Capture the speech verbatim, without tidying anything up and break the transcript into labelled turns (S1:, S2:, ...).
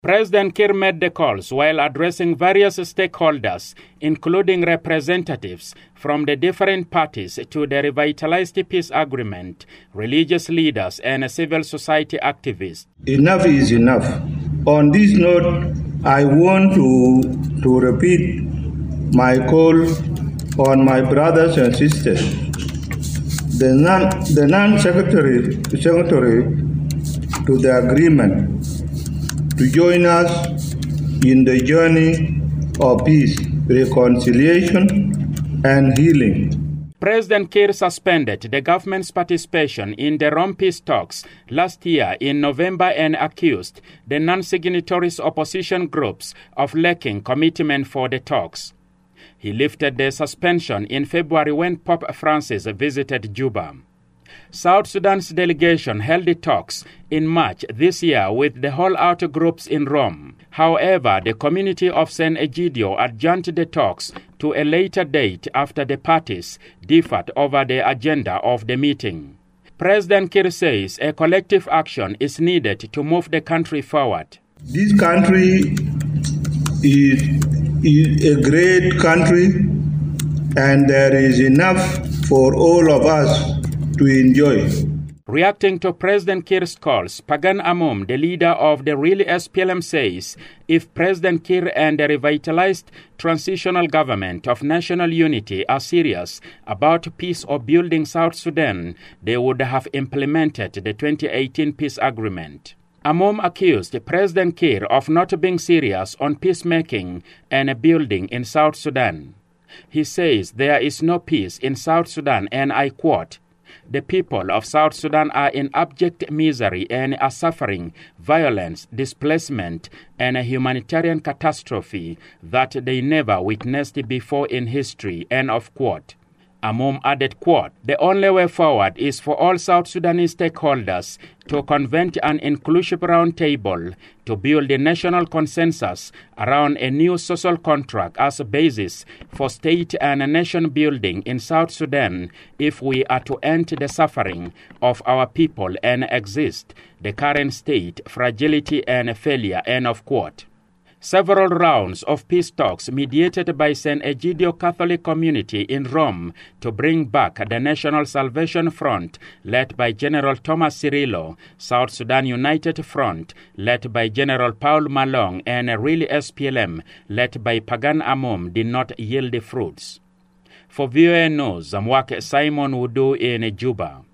S1: President Kiir made the calls while addressing various stakeholders, including representatives from the different parties to the revitalized peace agreement, religious leaders, and civil society activists.
S2: Enough is enough. On this note, I want to, to repeat my call on my brothers and sisters. The non, the non-secretary secretary to the agreement to join us in the journey of peace, reconciliation, and healing.
S1: President Kiir suspended the government's participation in the Rome peace talks last year in November and accused the non-signatories opposition groups of lacking commitment for the talks. He lifted the suspension in February when Pope Francis visited Juba. South Sudan's delegation held the talks in March this year with the holdout groups in Rome. However, the community of Saint Egidio adjourned the talks to a later date after the parties differed over the agenda of the meeting. President Kiir says a collective action is needed to move the country forward.
S2: This country is, is a great country, and there is enough for all of us to enjoy.
S1: Reacting to President Kiir's calls, Pagan Amom, the leader of the Really S P L M, says if President Kiir and the revitalized transitional government of national unity are serious about peace or building South Sudan, they would have implemented the twenty eighteen peace agreement. Amom accused President Kiir of not being serious on peacemaking and building in South Sudan. He says there is no peace in South Sudan, and I quote, "The people of South Sudan are in abject misery and are suffering violence, displacement, and a humanitarian catastrophe that they never witnessed before in history," end of quote. Amom added, quote, "The only way forward is for all South Sudanese stakeholders to convene an inclusive roundtable to build a national consensus around a new social contract as a basis for state and nation building in South Sudan if we are to end the suffering of our people and exist the current state, fragility, and failure," end of quote. Several rounds of peace talks mediated by Saint Egidio Catholic community in Rome to bring back the National Salvation Front, led by General Thomas Cirillo, South Sudan United Front, led by General Paul Malong, and Really S P L M, led by Pagan Amom, did not yield fruits. For V O A News, Zamwake Simon Wudu in Juba.